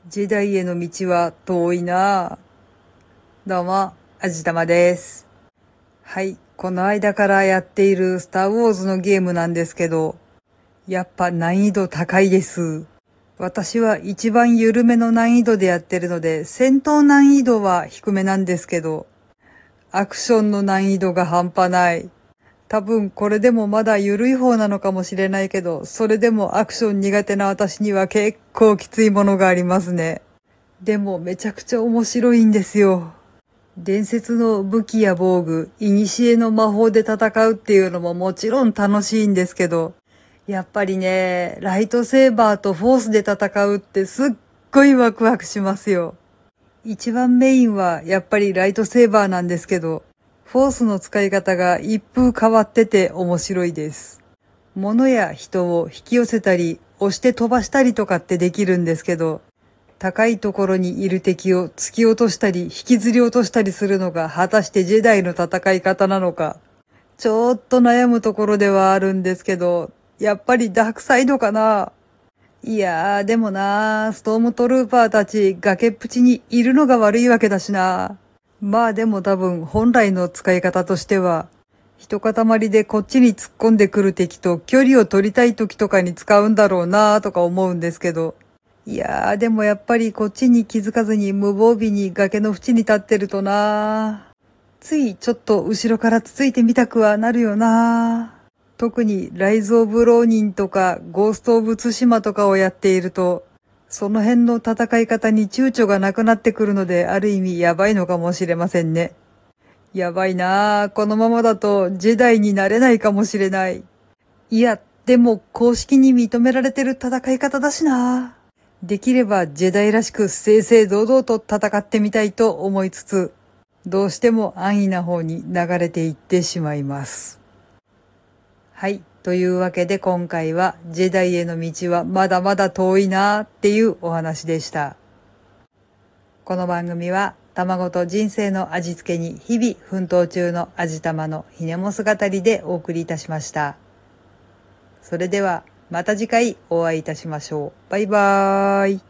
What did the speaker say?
ジェダイへの道は遠いなぁ。どうも、あじたまです。はい、この間からやっているスターウォーズのゲームなんですけど、やっぱ難易度高いです。私は一番緩めの難易度でやってるので、戦闘難易度は低めなんですけど、アクションの難易度が半端ない。多分これでもまだ緩い方なのかもしれないけど、それでもアクション苦手な私には結構きついものがありますね。でもめちゃくちゃ面白いんですよ。伝説の武器や防具、古の魔法で戦うっていうのももちろん楽しいんですけど、やっぱりね、ライトセーバーとフォースで戦うってすっごいワクワクしますよ。一番メインはやっぱりライトセーバーなんですけど、フォースの使い方が一風変わってて面白いです。物や人を引き寄せたり、押して飛ばしたりとかってできるんですけど、高いところにいる敵を突き落としたり引きずり落としたりするのが果たしてジェダイの戦い方なのか、ちょっと悩むところではあるんですけど、やっぱりダークサイドかな。いやーでもなー、ストームトルーパーたち崖っぷちにいるのが悪いわけだしな。まあでも多分本来の使い方としては、一塊でこっちに突っ込んでくる敵と距離を取りたい時とかに使うんだろうなーとか思うんですけど、いやー、でもやっぱりこっちに気づかずに無防備に崖の縁に立ってるとなー。ついちょっと後ろからつついてみたくはなるよなー。特にライズ・オブ・ローニンとかゴースト・オブ・ツシマとかをやっていると、その辺の戦い方に躊躇がなくなってくるので、ある意味やばいのかもしれませんね。やばいなー。このままだとジェダイになれないかもしれない。いや、でも公式に認められてる戦い方だしな。できればジェダイらしく正々堂々と戦ってみたいと思いつつ、どうしても安易な方に流れていってしまいます。はい。というわけで今回はジェダイへの道はまだまだ遠いなーっていうお話でした。この番組は卵と人生の味付けに日々奮闘中の味玉のひねもす語りでお送りいたしました。それではまた次回お会いいたしましょう。バイバーイ。